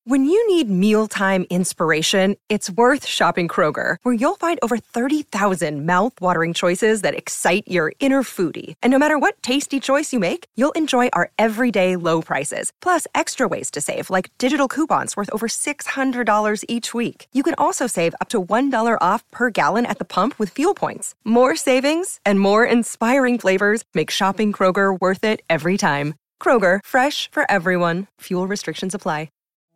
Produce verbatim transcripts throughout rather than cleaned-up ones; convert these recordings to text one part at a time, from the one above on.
When you need mealtime inspiration, it's worth shopping Kroger, where you'll find over thirty thousand mouth-watering choices that excite your inner foodie. And no matter what tasty choice you make, you'll enjoy our everyday low prices, plus extra ways to save, like digital coupons worth over six hundred dollars each week. You can also save up to one dollar off per gallon at the pump with fuel points. More savings and more inspiring flavors make shopping Kroger worth it every time. Kroger, fresh for everyone. Fuel restrictions apply.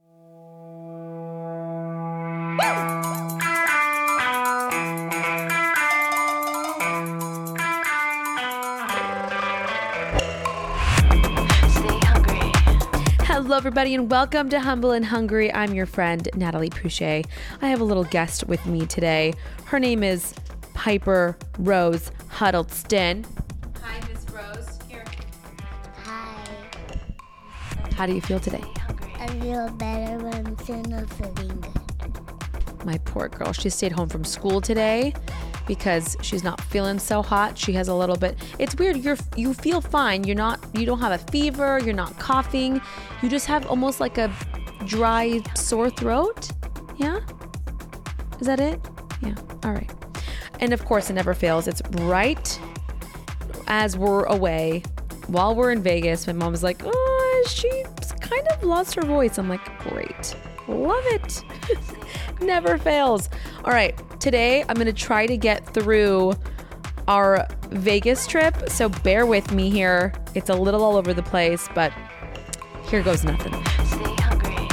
Hello, everybody, and welcome to Humble and Hungry. I'm your friend, Natalie Pouchet. I have a little guest with me today. Her name is Piper Rose Huddleston. Hi, Miss Rose. Here. Hi. How do you feel today? I feel better, but I'm still not feeling good. My poor girl. She stayed home from school today because she's not feeling so hot. She has a little bit. It's weird. You're you feel fine. You're not. You don't have a fever. You're not coughing. You just have almost like a dry, sore throat. Yeah. Is that it? Yeah. All right. And of course, it never fails. It's right as we're away, while we're in Vegas. My mom's like, "Oh, she's kind of lost her voice." I'm like, "Great, love it." Never fails. All right. Today, I'm going to try to get through our Vegas trip. So bear with me here. It's a little all over the place, but here goes nothing. Stay hungry.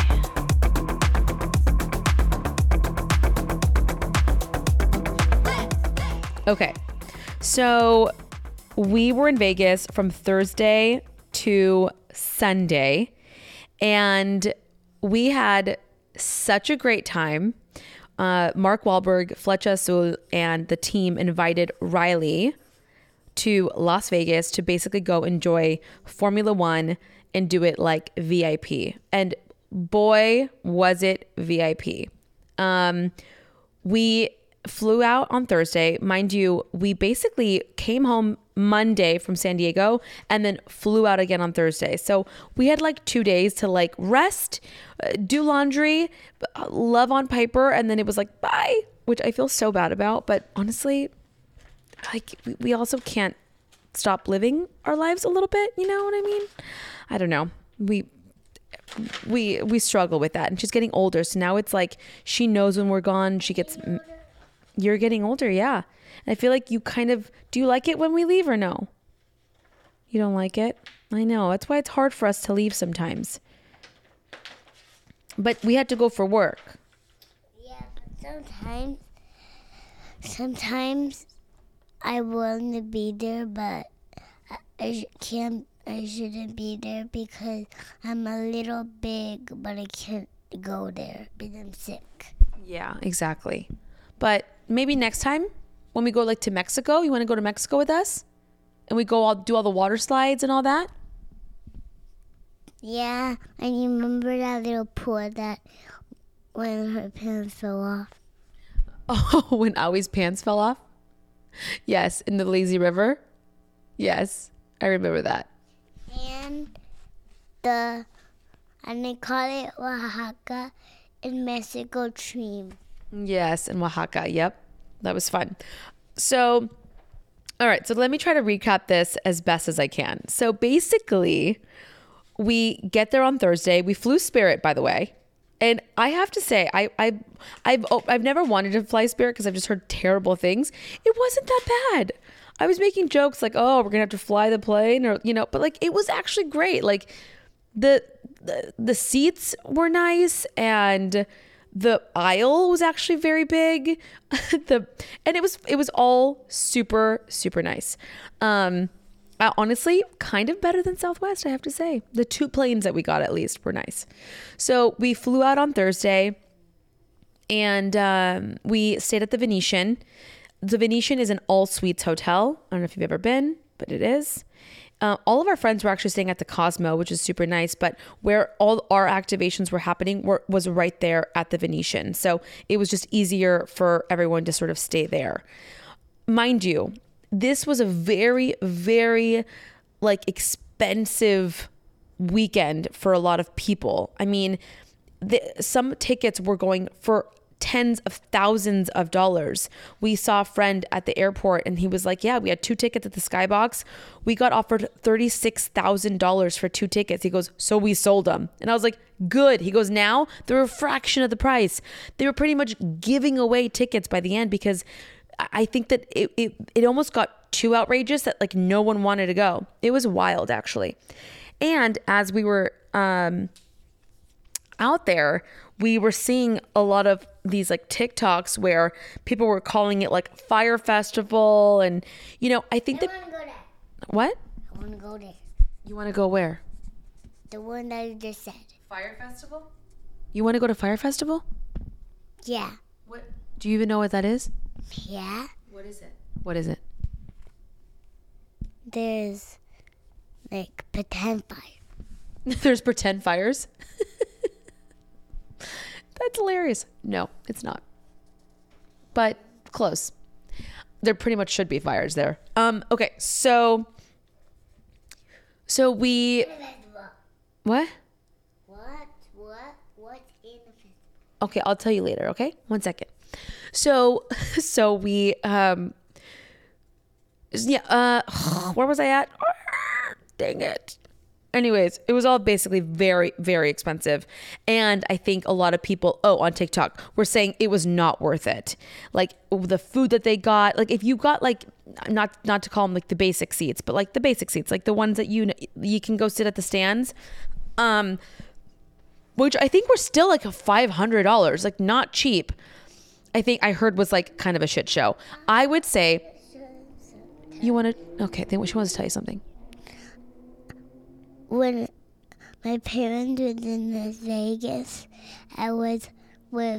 Okay. So we were in Vegas from Thursday to Sunday, and we had such a great time. Uh, Mark Wahlberg, Flecha Azul, and the team invited Riley to Las Vegas to basically go enjoy Formula One and do it like V I P. And boy, was it V I P. Um, we flew out on Thursday. Mind you, we basically came home Monday from San Diego and then flew out again on Thursday. So we had like two days to like rest, uh, do laundry, love on Piper, and then it was like, bye, which I feel so bad about. But honestly, like we, we also can't stop living our lives a little bit. You know what I mean? I don't know. We, we, we struggle with that. And she's getting older. So now it's like, she knows when we're gone. She gets... You're getting older, yeah. And I feel like you kind of, do you like it when we leave or no? You don't like it? I know. That's why it's hard for us to leave sometimes. But we had to go for work. Yeah, but sometimes, sometimes I want to be there, but I, I can't, I shouldn't be there because I'm a little big, but I can't go there because I'm sick. Yeah, exactly. But maybe next time when we go like to Mexico, you want to go to Mexico with us? And we go all do all the water slides and all that? Yeah, and you remember that little pool that when her pants fell off? Oh, when Awie's pants fell off? Yes, in the lazy river? Yes, I remember that. And the, and they call it Oaxaca in Mexico Dream. Yes, in Oaxaca. Yep. That was fun. So, all right. So let me try to recap this as best as I can. So basically, we get there on Thursday. We flew Spirit, by the way. And I have to say, I, I, I've, oh, I've never wanted to fly Spirit because I've just heard terrible things. It wasn't that bad. I was making jokes like, oh, we're going to have to fly the plane or, you know, but like, it was actually great. Like the, the, the seats were nice and the aisle was actually very big. the and it was it was all super super nice. Um, uh, honestly, kind of better than Southwest, I have to say. The two planes that we got at least were nice. So we flew out on Thursday, and um, we stayed at the Venetian. The Venetian is an all suites hotel. I don't know if you've ever been, but it is. Uh, all of our friends were actually staying at the Cosmo, which is super nice, but where all our activations were happening were, was right there at the Venetian. So it was just easier for everyone to sort of stay there. Mind you, this was a very, very like expensive weekend for a lot of people. I mean, the, some tickets were going for tens of thousands of dollars. We saw a friend at the airport and he was like, yeah, we had two tickets at the Skybox. We got offered thirty-six thousand dollars for two tickets. He goes, so we sold them. And I was like, good. He goes, now they're a fraction of the price. They were pretty much giving away tickets by the end because I think that it, it, it almost got too outrageous that like no one wanted to go. It was wild actually. And as we were um, out there, we were seeing a lot of these like TikToks where people were calling it like Fire Festival. And, you know, I think I that... want to go there. What? I want to go there. You want to go where? The one that you just said. Fire Festival? You want to go to Fire Festival? Yeah. What? Do you even know what that is? Yeah. What is it? What is it? There's like pretend fire. There's pretend fires? That's hilarious. No, it's not. But close. There pretty much should be fires there. Um, okay, so so we what? What? What? What's in the festival? Okay, I'll tell you later, okay? One second. So so we um yeah, uh where was I at? Dang it. Anyways, it was all basically very, very expensive. And I think a lot of people, oh, on TikTok, were saying it was not worth it. Like the food that they got, like if you got like, not not to call them like the basic seats, but like the basic seats, like the ones that you you can go sit at the stands, um, which I think were still like a five hundred dollars, like not cheap. I think I heard was like kind of a shit show. I would say, you want to, okay, I think she wants to tell you something. When my parents was in Las Vegas, I was with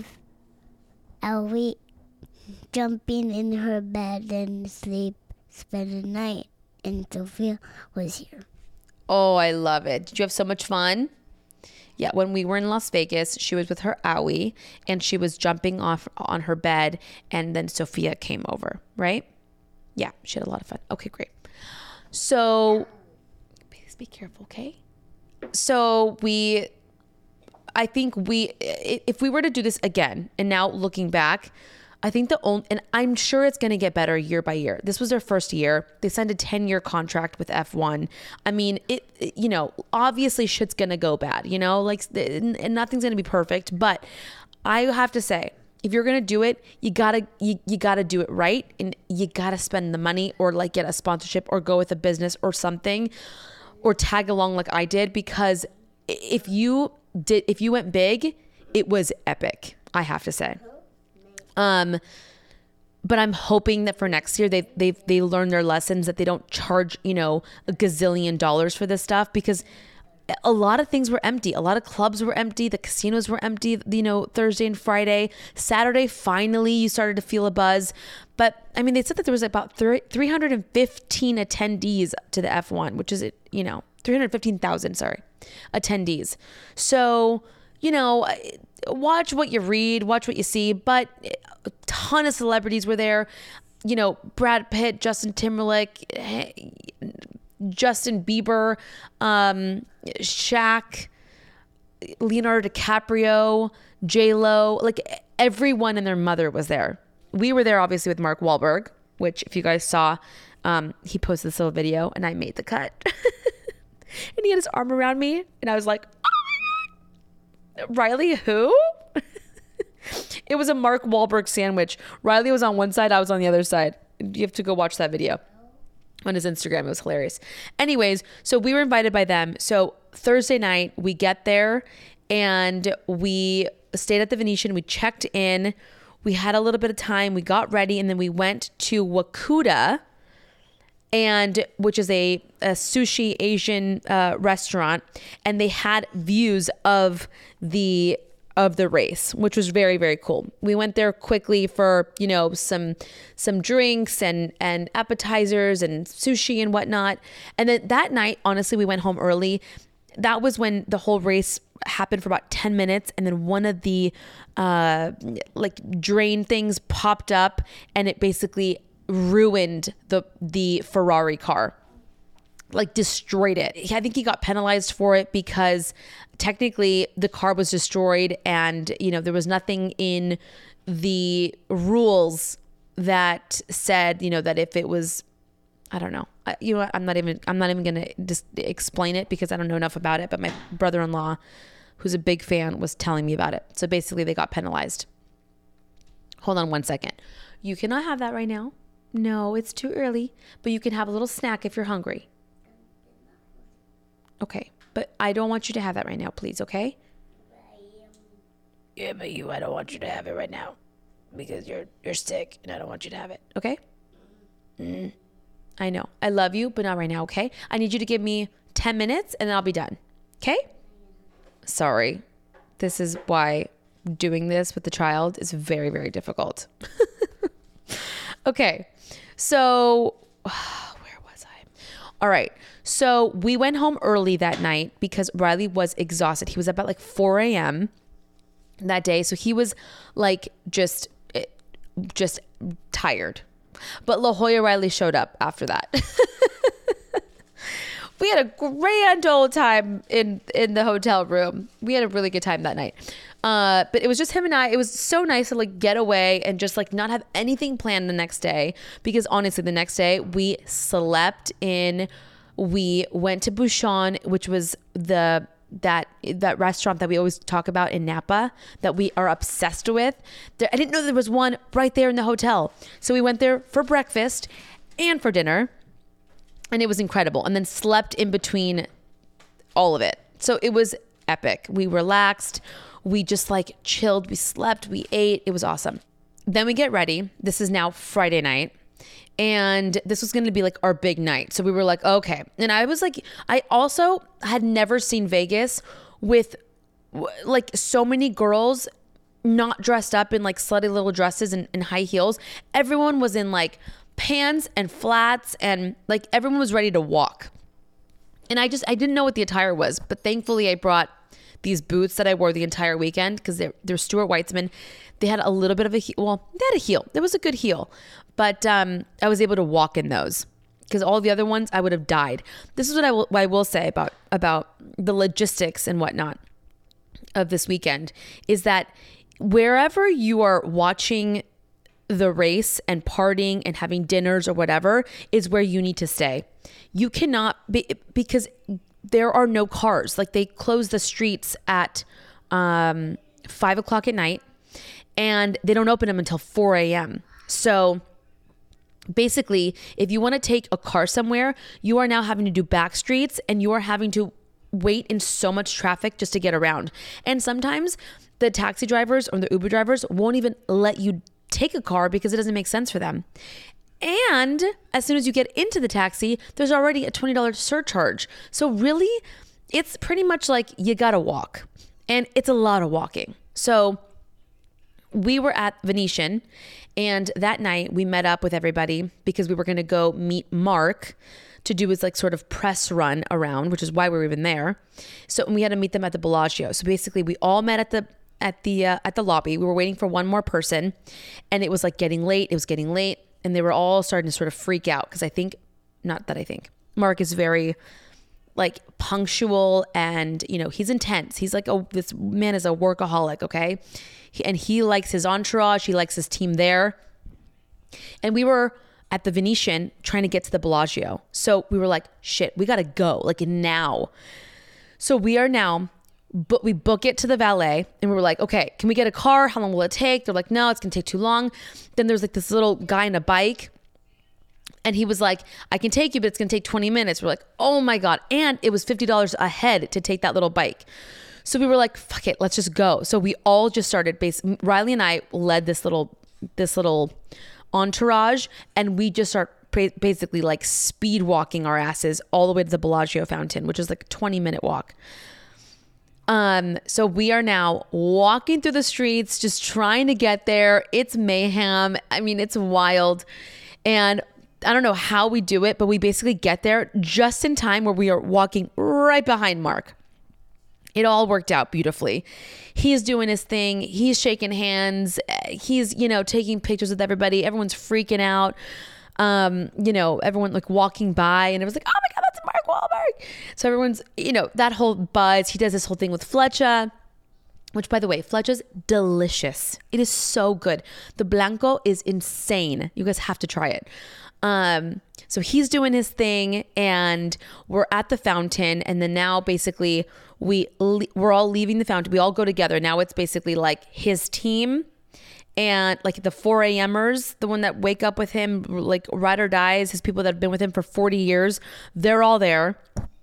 Ellie jumping in her bed and sleep, spend the night, and Sophia was here. Oh, I love it. Did you have so much fun? Yeah, when we were in Las Vegas, she was with her owie, and she was jumping off on her bed, and then Sophia came over, right? Yeah, she had a lot of fun. Okay, great. So... be careful, okay? So we, I think we, if we were to do this again, and now looking back, I think the only, and I'm sure it's going to get better year by year. This was their first year. They signed a ten year contract with F one. I mean, it, it you know, obviously shit's going to go bad, you know, like, and nothing's going to be perfect, but I have to say, if you're going to do it, you gotta, you, you gotta do it right. And you gotta spend the money or like get a sponsorship or go with a business or something, or tag along like I did, because if you did, if you went big, it was epic, I have to say. Um, but I'm hoping that for next year, they they they learn their lessons, that they don't charge, you know, a gazillion dollars for this stuff, because a lot of things were empty. A lot of clubs were empty. The casinos were empty, you know, Thursday and Friday. Saturday, finally, you started to feel a buzz. But, I mean, they said that there was about three hundred fifteen attendees to the F one, which is, you know, three hundred fifteen thousand, sorry, attendees. So, you know, watch what you read, watch what you see. But a ton of celebrities were there. You know, Brad Pitt, Justin Timberlake, Justin Bieber, um, Shaq, Leonardo DiCaprio, J-Lo, like everyone and their mother was there. We were there obviously with Mark Wahlberg, which if you guys saw, um, he posted this little video and I made the cut. And he had his arm around me and I was like, oh my God, Riley who? It was a Mark Wahlberg sandwich. Riley was on one side, I was on the other side. You have to go watch that video on his Instagram. It was hilarious. Anyways, so we were invited by them. So Thursday night we get there and we stayed at the Venetian. We checked in. We had a little bit of time. We got ready and then we went to Wakuda, and which is a, a sushi Asian uh, restaurant, and they had views of the of the race, which was very, very cool. We went there quickly for, you know, some some drinks and and appetizers and sushi and whatnot. And then that night, honestly, we went home early. That was when the whole race happened for about ten minutes, and then one of the uh like drain things popped up and it basically ruined the the Ferrari car. like destroyed it. I think he got penalized for it because technically the car was destroyed, and you know there was nothing in the rules that said, you know, that if it was, I don't know, I, you know what, I'm not even I'm not even gonna just explain it because I don't know enough about it. But my brother-in-law, who's a big fan, was telling me about it. So basically they got penalized. Hold on one second. You cannot have that right now. No, it's too early, but you can have a little snack if you're hungry. Okay, but I don't want you to have that right now, please, okay? Yeah, but you, I don't want you to have it right now because you're you're sick and I don't want you to have it, okay? Mm, I know. I love you, but not right now, okay? I need you to give me ten minutes and then I'll be done, okay? Sorry. This is why doing this with the child is very, very difficult. Okay, so where was I? All right, so we went home early that night because Riley was exhausted. He was up at like four a.m. that day, so he was like just just tired. But La Jolla Riley showed up after that. We had a grand old time in, in the hotel room. We had a really good time that night. Uh, but it was just him and I. It was so nice to like get away and just like not have anything planned the next day. Because honestly, the next day we slept in. We went to Bouchon, which was the that that restaurant that we always talk about in Napa that we are obsessed with. There, I didn't know there was one right there in the hotel. So we went there for breakfast and for dinner. And it was incredible. And then slept in between all of it. So it was epic. We relaxed. We just like chilled. We slept. We ate. It was awesome. Then we get ready. This is now Friday night. And this was going to be like our big night. So we were like, okay. And I was like, I also had never seen Vegas with like so many girls not dressed up in like slutty little dresses and, and high heels. Everyone was in like pants and flats and like everyone was ready to walk. And I just, I didn't know what the attire was, but thankfully I brought these boots that I wore the entire weekend because they're, they're Stuart Weitzman. They had a little bit of a heel. Well, they had a heel. There was a good heel, but um, I was able to walk in those because all the other ones I would have died. This is what I will, what I will say about, about the logistics and whatnot of this weekend is that wherever you are watching the race and partying and having dinners or whatever is where you need to stay. You cannot be, because there are no cars. Like they close the streets at um, five o'clock at night and they don't open them until four a.m. So basically, if you want to take a car somewhere, you are now having to do back streets and you are having to wait in so much traffic just to get around. And sometimes the taxi drivers or the Uber drivers won't even let you take a car because it doesn't make sense for them. And as soon as you get into the taxi, there's already a twenty dollars surcharge. So really, it's pretty much like you gotta walk. And it's a lot of walking. So we were at Venetian, and that night we met up with everybody because we were gonna go meet Mark to do his like sort of press run around, which is why we were even there. So we had to meet them at the Bellagio. So basically we all met at the at the uh, at the lobby. We were waiting for one more person and it was like getting late. It was getting late and they were all starting to sort of freak out because I think, not that I think, Mark is very like punctual and, you know, he's intense. He's like, oh, this man is a workaholic, okay? He, and he likes his entourage. He likes his team there. And we were at the Venetian trying to get to the Bellagio. So we were like, shit, we got to go like now. So we are now But we book it to the valet and we were like, okay, can we get a car? How long will it take? They're like, no, it's going to take too long. Then there's like this little guy on a bike and he was like, I can take you, but it's going to take twenty minutes. We're like, oh my God. And it was fifty dollars a head to take that little bike. So we were like, fuck it, let's just go. So we all just started base. Riley and I led this little, this little entourage and we just start basically like speed walking our asses all the way to the Bellagio fountain, which is like a twenty minute walk. Um, so we are now walking through the streets, just trying to get there. It's mayhem. I mean, it's wild. And I don't know how we do it, but we basically get there just in time where we are walking right behind Mark. It all worked out beautifully. He's doing his thing. He's shaking hands. He's, you know, taking pictures with everybody. Everyone's freaking out. Um, you know, everyone like walking by and it was like, oh my God, that's Mark Wahlberg. So everyone's, you know, that whole buzz. He does this whole thing with Flecha, which, by the way, Flecha's delicious. It is so good. The Blanco is insane. You guys have to try it. Um, so he's doing his thing, and we're at the fountain, and then now basically we we're all leaving the fountain. We all go together. Now it's basically like his team and like the four a.m.ers, the one that wake up with him, like ride or dies, his people that have been with him for forty years. They're all there.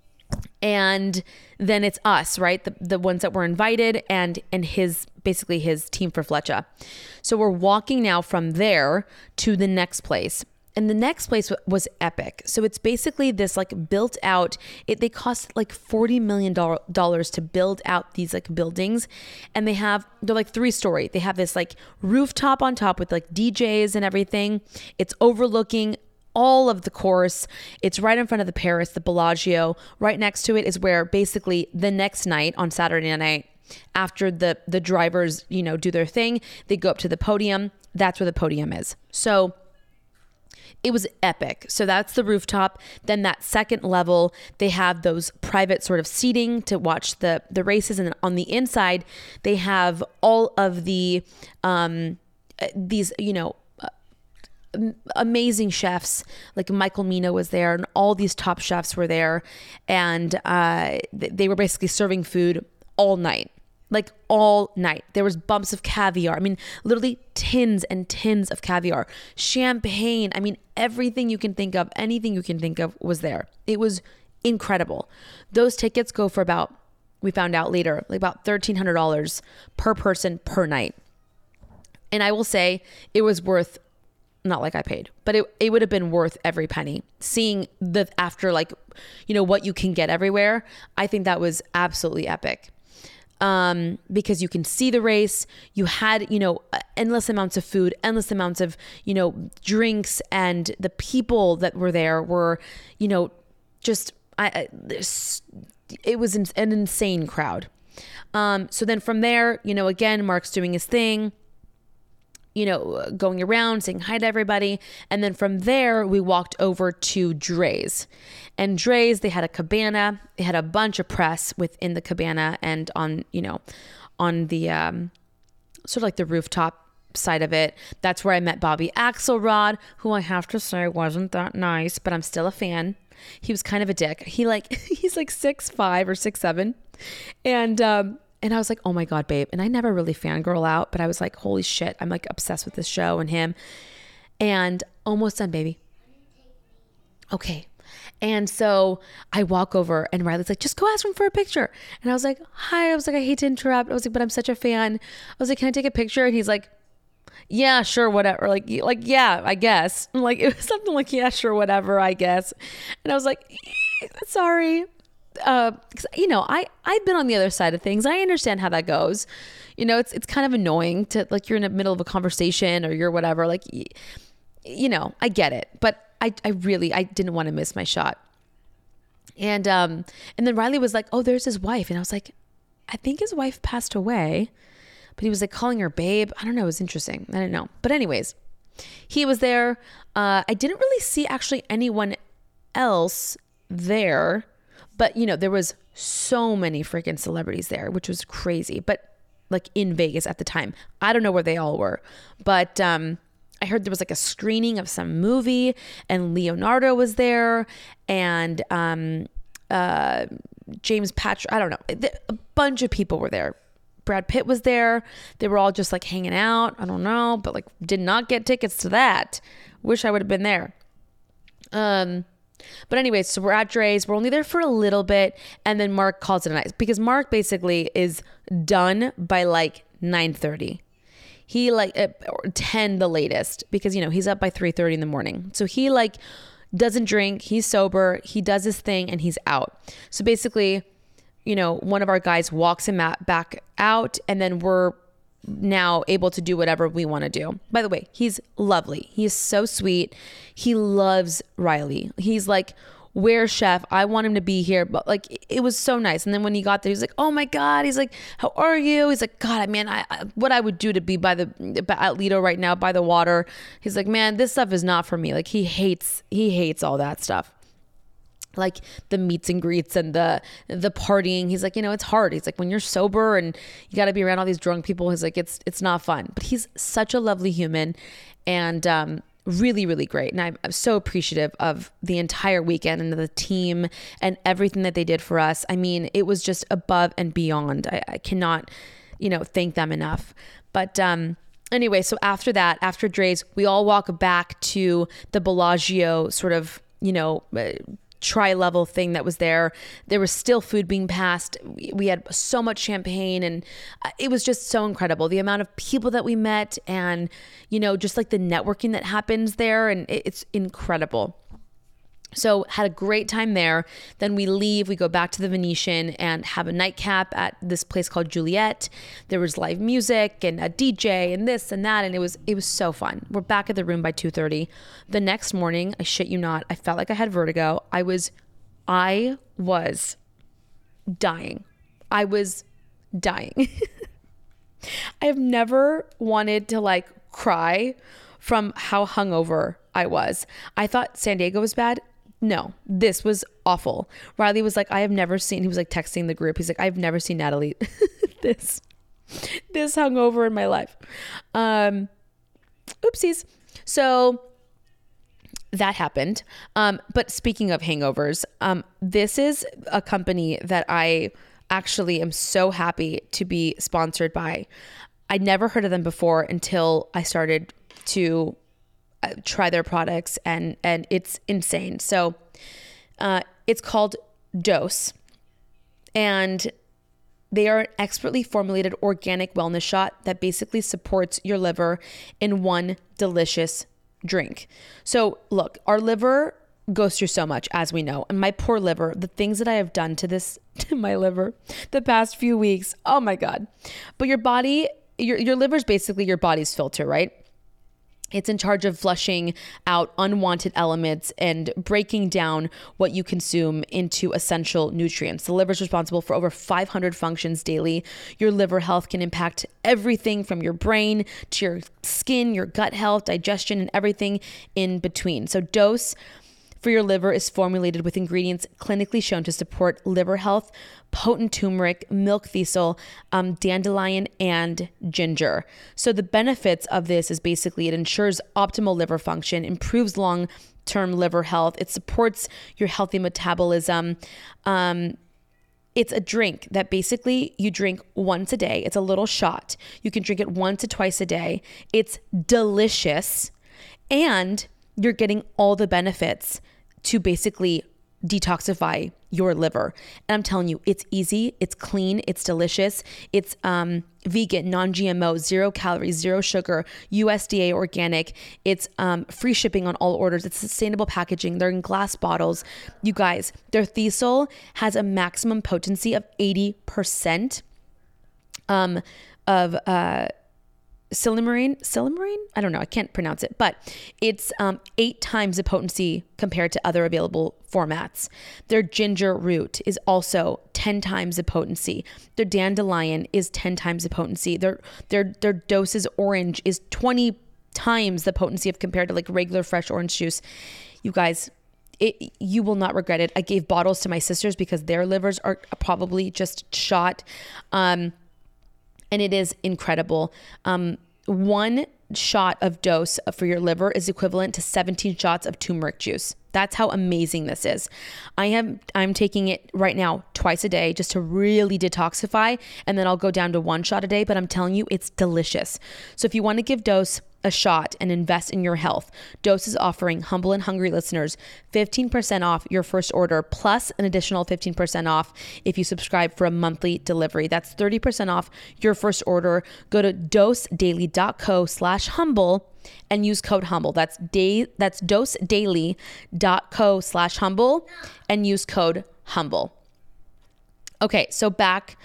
And then it's us, right? The the ones that were invited, and and his basically his team for Flecha. So we're walking now from there to the next place. And the next place was epic. So it's basically this like built out, it, they cost like forty million dollars to build out these like buildings. And they have, they're like three story. They have this like rooftop on top with like D Js and everything. It's overlooking all of the course. It's right in front of the Paris, the Bellagio. Right next to it is where basically the next night on Saturday night, after the, the drivers, you know, do their thing, they go up to the podium. That's where the podium is. So it was epic. So that's the rooftop. Then that second level, they have those private sort of seating to watch the, the races. And on the inside, they have all of the, um, these, you know, amazing chefs. Like Michael Mina was there, and all these top chefs were there. And uh, they were basically serving food all night. Like all night. There was bumps of caviar. I mean, literally tins and tins of caviar. Champagne. I mean, everything you can think of, anything you can think of was there. It was incredible. Those tickets go for about, we found out later, like about thirteen hundred dollars per person per night. And I will say it was worth, not like I paid, but it, it would have been worth every penny. Seeing the after, like, you know, what you can get everywhere. I think that was absolutely epic. Um, because you can see the race, you had, you know, endless amounts of food, endless amounts of, you know, drinks, and the people that were there were, you know, just, I, I it was an, an insane crowd. Um, so then from there, you know, again, Mark's doing his thing, you know, going around saying hi to everybody. And then from there, we walked over to Drai's. And Drai's, they had a cabana. They had a bunch of press within the cabana and on, you know, on the um, sort of like the rooftop side of it. That's where I met Bobby Axelrod, who I have to say wasn't that nice, but I'm still a fan. He was kind of a dick. He like, he's like six five or six seven. And, um, And I was like, oh my God, babe. And I never really fangirl out, but I was like, holy shit. I'm like obsessed with this show and him. And almost done, baby. Okay. And so I walk over and Riley's like, just go ask him for a picture. And I was like, hi. I was like, I hate to interrupt. I was like, but I'm such a fan. I was like, can I take a picture? And he's like, yeah, sure, whatever. Like, like, yeah, I guess. Like, it was something like, yeah, sure, whatever, I guess. And I was like, sorry. Uh, you know, I, I've been on the other side of things. I understand how that goes. You know, it's, it's kind of annoying to like, you're in the middle of a conversation or you're whatever, like, you know, I get it, but I, I really, I didn't want to miss my shot. And, um, and then Riley was like, oh, there's his wife. And I was like, I think his wife passed away, but he was like calling her babe. I don't know. It was interesting. I don't know. But anyways, he was there. Uh, I didn't really see actually anyone else there. But, you know, there was so many freaking celebrities there, which was crazy. But like in Vegas at the time, I don't know where they all were. But um, I heard there was like a screening of some movie and Leonardo was there and um, uh, James Patrick. I don't know. A bunch of people were there. Brad Pitt was there. They were all just like hanging out. I don't know. But like did not get tickets to that. Wish I would have been there. Um. But anyways, so we're at Drai's. We're only there for a little bit. And then Mark calls it a night because Mark basically is done by like nine thirty. He like uh, ten the latest because, you know, he's up by three thirty in the morning. So he like doesn't drink. He's sober. He does his thing and he's out. So basically, you know, one of our guys walks him back out and then we're now able to do whatever we want to do. By the way, he's lovely. He is so sweet. He loves Riley. He's like, where's Chef? I want him to be here. But like, it was so nice. And then when he got there, he's like, oh my God. He's like, how are you? He's like, God, man, I, I what I would do to be by the, at Lido right now by the water. He's like, man, this stuff is not for me. Like he hates, he hates all that stuff. like the meets and greets and the the partying. He's like, you know, it's hard. He's like, when you're sober and you got to be around all these drunk people, he's like, it's it's not fun. But he's such a lovely human, and um, really, really great. And I'm, I'm so appreciative of the entire weekend and the team and everything that they did for us. I mean, it was just above and beyond. I, I cannot, you know, thank them enough. But um, anyway, so after that, after Dre's, we all walk back to the Bellagio sort of, you know, uh, tri-level thing that was there. There was still food being passed. We, we had so much champagne, and it was just so incredible. The amount of people that we met, and, you know, just like the networking that happens there, and it, it's incredible. So had a great time there. Then we leave, we go back to the Venetian and have a nightcap at this place called Juliet. There was live music and a D J and this and that. And it was, it was so fun. We're back at the room by two thirty. The next morning, I shit you not, I felt like I had vertigo. I was, I was dying. I was dying. I have never wanted to like cry from how hungover I was. I thought San Diego was bad. No, this was awful. Riley was like, I have never seen, he was like texting the group. He's like, I've never seen Natalie this, this hungover in my life. Um, oopsies. So that happened. Um, but speaking of hangovers, um, this is a company that I actually am so happy to be sponsored by. I'd never heard of them before until I started to try their products, and and it's insane. So uh, it's called Dose, and they are an expertly formulated organic wellness shot that basically supports your liver in one delicious drink. So look, our liver goes through so much, as we know, and my poor liver, the things that I have done to this, to my liver the past few weeks, oh my God. But your body, your, your liver is basically your body's filter, right? It's in charge of flushing out unwanted elements and breaking down what you consume into essential nutrients. The liver is responsible for over five hundred functions daily. Your liver health can impact everything from your brain to your skin, your gut health, digestion, and everything in between. So Dose for your liver is formulated with ingredients clinically shown to support liver health: potent turmeric, milk thistle, um, dandelion, and ginger. So the benefits of this is basically it ensures optimal liver function, improves long-term liver health, it supports your healthy metabolism. Um, it's a drink that basically you drink once a day. It's a little shot. You can drink it once to twice a day. It's delicious, and you're getting all the benefits to basically detoxify your liver. And I'm telling you, it's easy, it's clean, it's delicious, it's um, vegan, non-G M O, zero calories, zero sugar, U S D A organic. It's um, free shipping on all orders. It's sustainable packaging. They're in glass bottles. You guys, their thistle has a maximum potency of eighty percent um, of uh, Silymarin, Silymarin? I don't know. I can't pronounce it, but it's um, eight times the potency compared to other available formats. Their ginger root is also ten times the potency. Their dandelion is ten times the potency. Their their their Dose's orange is twenty times the potency of compared to like regular fresh orange juice. You guys, it, you will not regret it. I gave bottles to my sisters because their livers are probably just shot. Um, And it is incredible. Um, one shot of Dose for your liver is equivalent to seventeen shots of turmeric juice. That's how amazing this is. I am I'm taking it right now twice a day just to really detoxify, and then I'll go down to one shot a day, but I'm telling you, it's delicious. So if you want to give Dose a shot and invest in your health, Dose is offering Humble and Hungry listeners fifteen percent off your first order, plus an additional fifteen percent off if you subscribe for a monthly delivery. That's thirty percent off your first order. Go to dosedaily.co slash humble and use code humble. That's day that's dosedaily.co slash humble and use code humble. Okay, so back.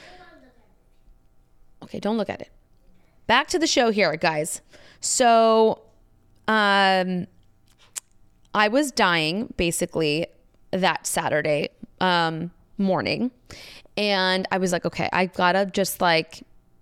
Okay, don't look at it. Back to the show here, guys. So, um, I was dying basically that Saturday, um, morning, and I was like, okay, I gotta just like,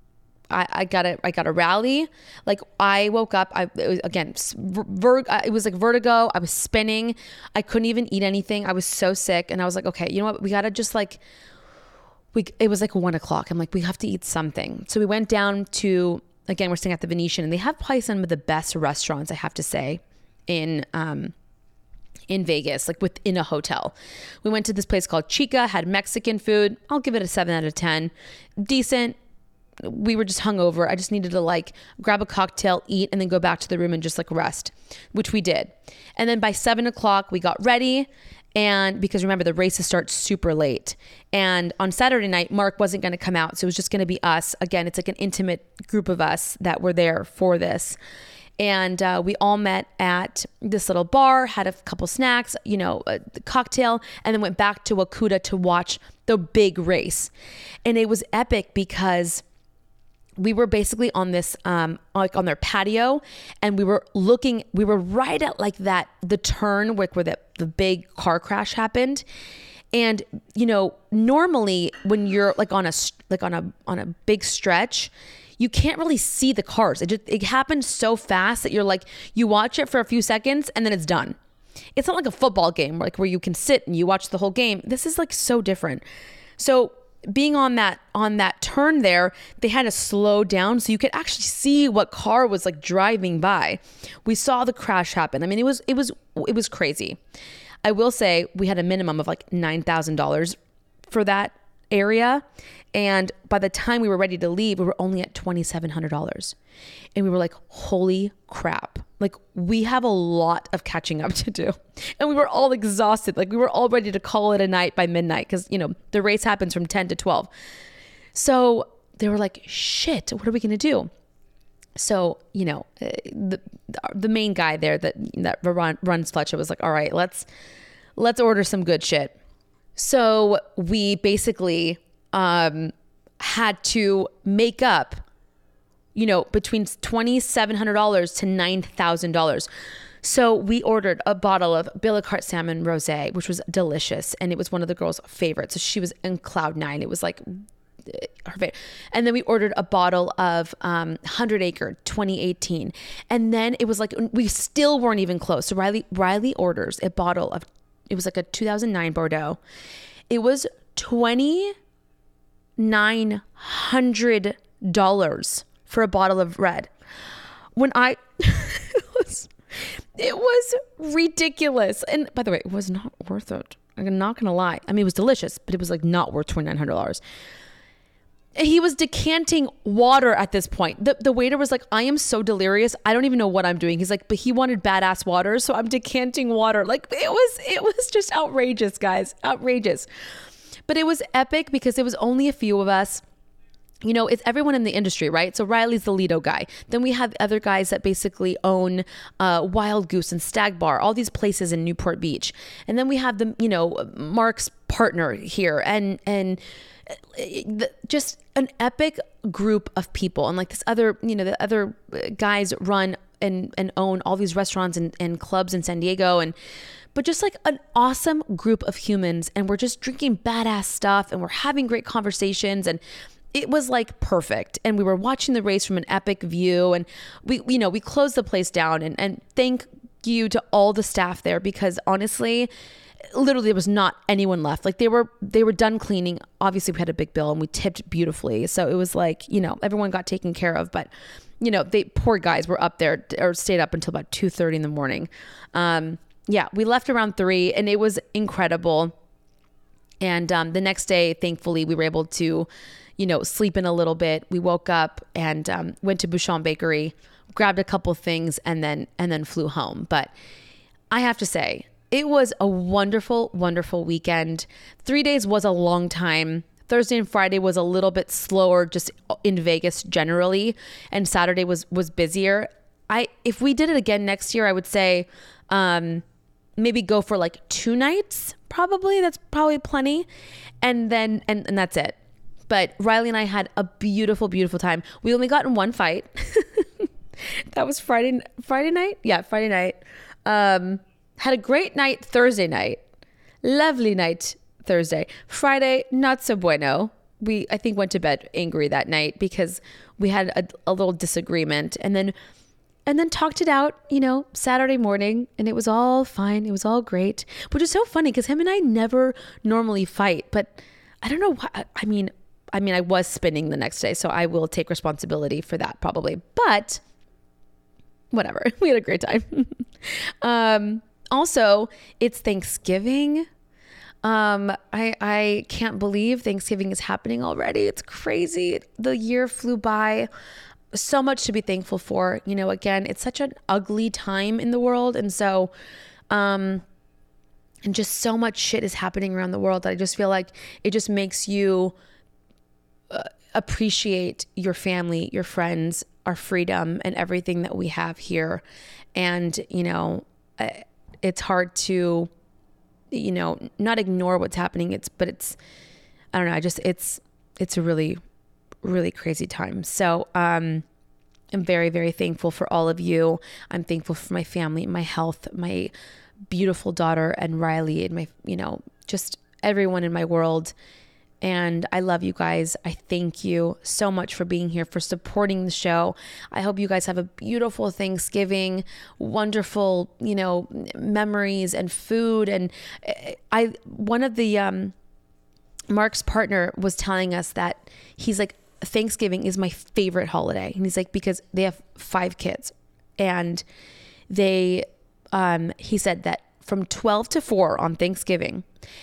I, I got a, I got a rally. Like I woke up, I, it was, again, ver, it was like vertigo. I was spinning. I couldn't even eat anything. I was so sick. And I was like, okay, you know what? We got to just like, we, it was like one o'clock. I'm like, we have to eat something. So we went down to, again, we're staying at the Venetian, and they have probably some of the best restaurants, I have to say, in, um, in Vegas, like within a hotel. We went to this place called Chica, had Mexican food. I'll give it a seven out of ten. Decent. We were just hungover. I just needed to like grab a cocktail, eat, and then go back to the room and just like rest, which we did. And then by seven o'clock, we got ready. And because remember, the races start super late. And on Saturday night, Mark wasn't going to come out. So it was just going to be us. Again, it's like an intimate group of us that were there for this. And uh, we all met at this little bar, had a couple snacks, you know, a cocktail, and then went back to Wakuda to watch the big race. And it was epic because we were basically on this, um, like on their patio, and we were looking, we were right at like that, the turn where, where the, the big car crash happened. And, you know, normally when you're like on a, like on a, on a big stretch, you can't really see the cars. It just, it happened so fast that you're like, you watch it for a few seconds and then it's done. It's not like a football game like where you can sit and you watch the whole game. This is like so different. So being on that on that turn there, they had to slow down so you could actually see what car was like driving by. We saw the crash happen. I mean, it was it was it was crazy. I will say we had a minimum of like nine thousand dollars for that area, and by the time we were ready to leave, we were only at twenty-seven hundred dollars, and we were like, holy crap, like we have a lot of catching up to do. And we were all exhausted. Like we were all ready to call it a night by midnight because, you know, the race happens from ten to twelve. So they were like, shit, what are we going to do? So, you know, the the main guy there that that run, runs Fletcher was like, all right, let's let's order some good shit. So we basically um, had to make up, you know, between twenty-seven hundred dollars to nine thousand dollars. So we ordered a bottle of Billicart Salmon Rosé, which was delicious. And it was one of the girls' favorites. So she was in cloud nine. It was like her favorite. And then we ordered a bottle of um, Hundred Acre twenty eighteen. And then it was like, we still weren't even close. So Riley, Riley orders a bottle of, it was like a two thousand nine Bordeaux. It was twenty-nine hundred dollars for a bottle of red. When I, it was, it was ridiculous. And by the way, it was not worth it. I'm not going to lie. I mean, it was delicious, but it was like not worth twenty-nine hundred dollars. He was decanting water at this point. The the waiter was like, I am so delirious. I don't even know what I'm doing. He's like, but he wanted badass water. So I'm decanting water. Like it was, it was just outrageous, guys. Outrageous. But it was epic because there was only a few of us. You know, it's everyone in the industry, right? So Riley's the Lido guy. Then we have other guys that basically own uh, Wild Goose and Stag Bar, all these places in Newport Beach. And then we have the, you know, Mark's partner here and, and, just an epic group of people. And like this other, you know, the other guys run and, and own all these restaurants and, and clubs in San Diego. And, but just like an awesome group of humans. And we're just drinking badass stuff and we're having great conversations. And it was like perfect. And we were watching the race from an epic view. And we, you know, we closed the place down and, and thank you to all the staff there because honestly, literally there was not anyone left. Like they were they were done cleaning. Obviously we had a big bill and we tipped beautifully, so it was like, you know, everyone got taken care of. But you know, they poor guys were up there or stayed up until about two thirty in the morning. Um yeah, we left around three and it was incredible. And um the next day, thankfully, we were able to, you know, sleep in a little bit. We woke up and um went to Bouchon Bakery, grabbed a couple things, and then and then flew home. But I have to say, it was a wonderful, wonderful weekend. Three days was a long time. Thursday and Friday was a little bit slower just in Vegas generally. And Saturday was was busier. I if we did it again next year, I would say um, maybe go for like two nights, probably. That's probably plenty. And then, and, and that's it. But Riley and I had a beautiful, beautiful time. We only got in one fight. That was Friday, Friday night? Yeah, Friday night. Um... Had a great night Thursday night. Lovely night Thursday. Friday, not so bueno. we, I think, went to bed angry that night because we had a, a little disagreement, and then, and then talked it out, you know, Saturday morning, and it was all fine. It was all great, which is so funny because him and I never normally fight, but I don't know why. I mean, I mean, I was spinning the next day, so I will take responsibility for that probably, but whatever. We had a great time. um, also, it's Thanksgiving. Um, I, I can't believe Thanksgiving is happening already. It's crazy. The year flew by. So much to be thankful for. You know, again, it's such an ugly time in the world. And so, um, and just so much shit is happening around the world that I just feel like it just makes you uh, appreciate your family, your friends, our freedom, and everything that we have here. And, you know, it's hard to, you know, not ignore what's happening. It's, but it's, I don't know. I just, it's, it's a really, really crazy time. So, um, I'm very, very thankful for all of you. I'm thankful for my family, my health, my beautiful daughter and Riley, and my, you know, just everyone in my world. And I love you guys. I thank you so much for being here, for supporting the show. I hope you guys have a beautiful Thanksgiving, wonderful, you know, memories and food. And I, one of the, um, Mark's partner was telling us that he's like, Thanksgiving is my favorite holiday. And he's like, because they have five kids, and they, um, he said that from twelve to four on Thanksgiving,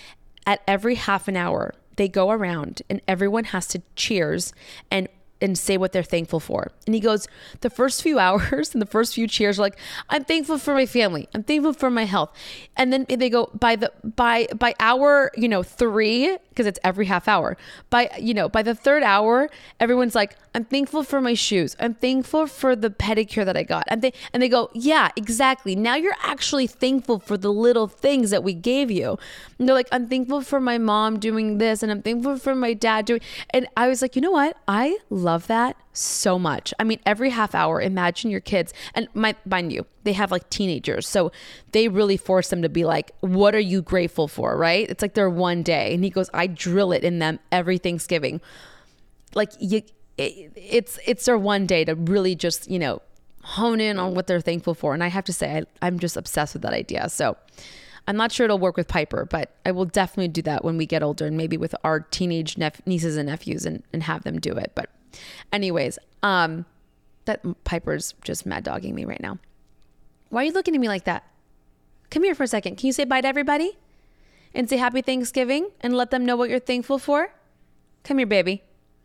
at every half an hour, they go around and everyone has to cheers and and say what they're thankful for. And he goes, the first few hours and the first few cheers are like, I'm thankful for my family. I'm thankful for my health. And then they go by the, by, by hour, you know, three, because it's every half hour. By, you know, by the third hour, everyone's like, I'm thankful for my shoes. I'm thankful for the pedicure that I got. And they, and they go, yeah, exactly. Now you're actually thankful for the little things that we gave you. And they're like, I'm thankful for my mom doing this, and I'm thankful for my dad doing, and I was like, you know what? I love that so much. I mean, every half hour, imagine your kids, and my, mind you, they have like teenagers. So they really force them to be like, what are you grateful for? Right? It's like their one day. And he goes, I drill it in them every Thanksgiving. Like you, it, it's, it's their one day to really just, you know, hone in on what they're thankful for. And I have to say, I, I'm just obsessed with that idea. So I'm not sure it'll work with Piper, but I will definitely do that when we get older, and maybe with our teenage nep- nieces and nephews, and, and have them do it. But anyways, um, that Piper's just mad dogging me right now. Why are you looking at me like that? Come here for a second. Can you say bye to everybody and say happy Thanksgiving and let them know what you're thankful for? Come here, baby.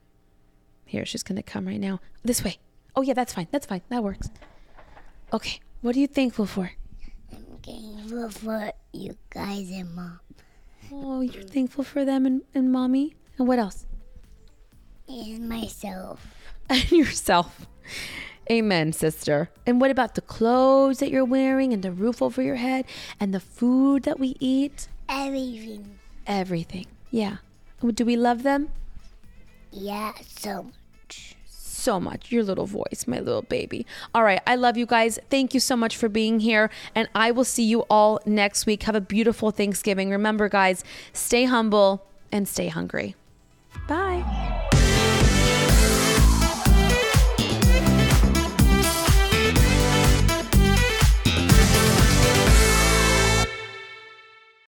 Here, she's going to come right now. This way. Oh yeah, that's fine. That's fine. That works. Okay. What are you thankful for? I'm thankful for you guys and Mom. Oh, you're thankful for them and, and Mommy? And what else? And myself. And yourself. Amen, sister. And what about the clothes that you're wearing, and the roof over your head, and the food that we eat? Everything. Everything. Yeah. Do we love them? Yeah, so much. So much. Your little voice, my little baby. All right. I love you guys. Thank you so much for being here. And I will see you all next week. Have a beautiful Thanksgiving. Remember, guys, stay humble and stay hungry. Bye.